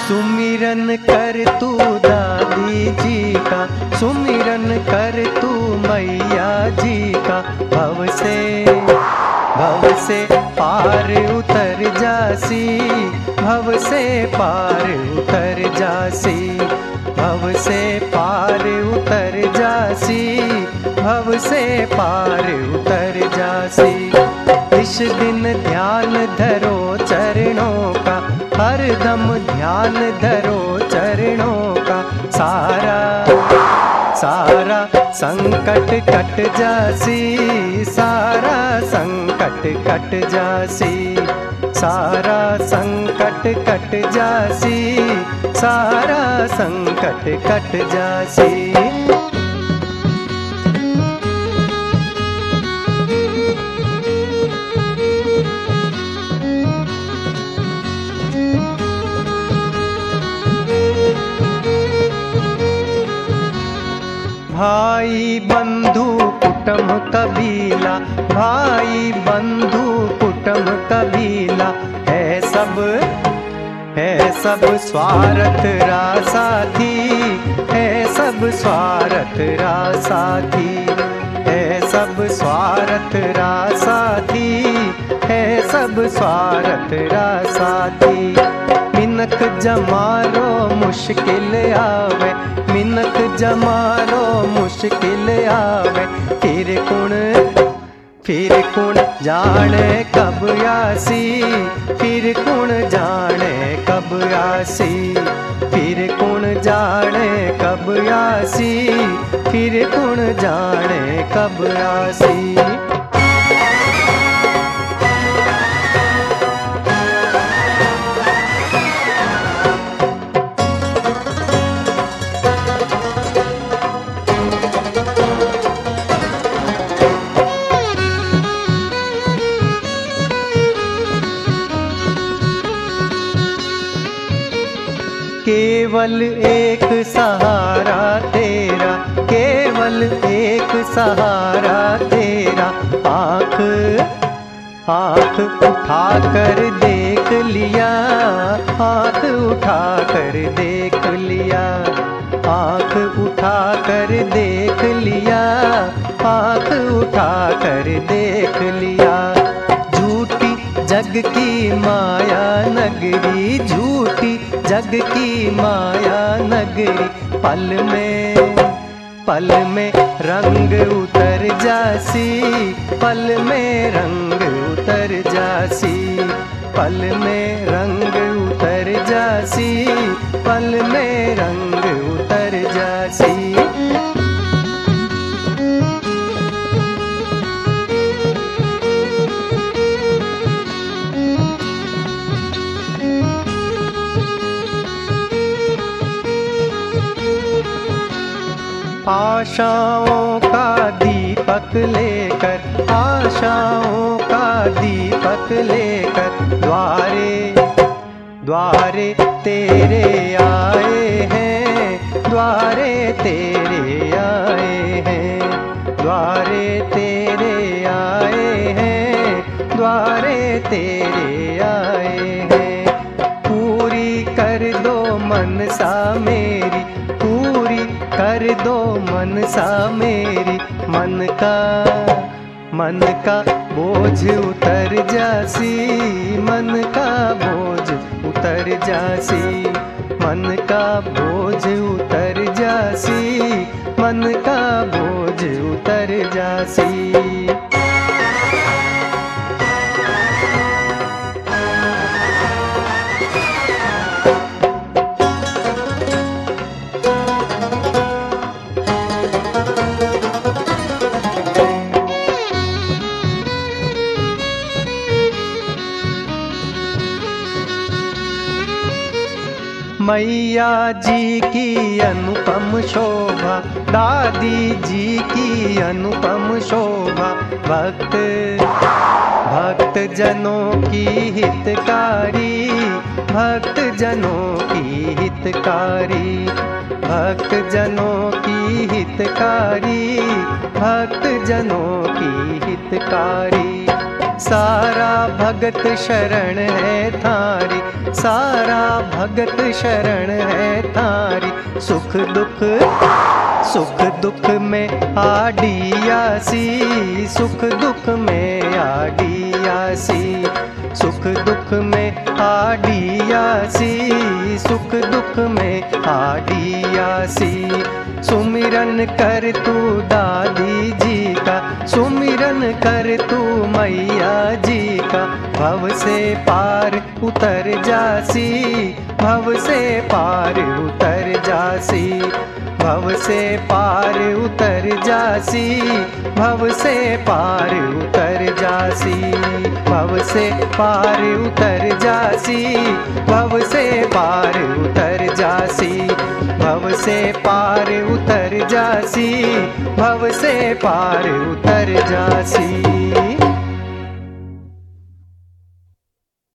सुमिरन कर तू दादी जी का, सुमिरन कर तू मैया जी का। भव से पार उतर जासी, भव से पार उतर जासी, भव से पार उतर जासी, भव से पार उतर जासी। इस दिन ध्यान धरो चरणों का, हर दम ध्यान धरो चरणों का। सारा संकट कट जासी, सारा संकट कट जासी, सारा संकट कट जासी, सारा संकट कट जासी। भाई बंधु कुटुंब कबीला, भाई बंधु कुटुंब कबीला, है सब स्वार्थ रा साथी, है सब स्वार्थ रा साथी, है सब स्वार्थ रा साथी, है सब स्वार्थ रा साथी। मिनक जमारो मुश्किल आवे, मिनक जमारो मुश्किल आवे। फिर कुण जाने कब आसी, फिर कुण जाने कब आसी, फिर कुण जाने कब आसी, फिर कुण जाने कब आसी। केवल एक सहारा तेरा, केवल एक सहारा तेरा। आँख उठा कर देख लिया, आँख उठा कर देख लिया, आँख उठा कर देख लिया, आँख उठा कर देख लिया। झूठी जग की माया नगरी, झूठी जग की माया नगरी। पल में रंग उतर जासी, पल में रंग उतर जासी, पल में रंग उतर जासी, पल में रंग उतर जासी। आशाओं का दीपक लेकर, आशाओं का दीपक लेकर। द्वारे तेरे आए हैं, द्वारे तेरे आए हैं, द्वारे तेरे आए हैं, द्वारे तेरे आए हैं। पूरी कर दो मनसा मेरी, पूरी कर दो मनसा मेरी। मन का बोझ उतर जासी, मन का बोझ उतर जासी, मन का बोझ उतर जासी, मन का बोझ उतर जासी। मैया जी की अनुपम शोभा, दादी जी की अनुपम शोभा। भक्त जनों की हितकारी, भक्त जनों की हितकारी, भक्त जनों की हितकारी, भक्त जनों की हितकारी। सारा भगत शरण है थारी, सारा भगत शरण है थारी। सुख दुख में आडियासी, सुख दुख में आडियासी, सुख दुख में आडियासी, सुख दुख में आडियासी। सुमिरन कर तू दादी जी का, सुमिरन कर तू मैया जी का। भव से पार उतर जासी, भव से पार उतर जासी, भव से पार उतर जासी, भव से पार उतर जासी, भव से पार उतर जासी, भव से पार उतर जासी, भव से पार उतर जासी, भव से पार उतर जासी।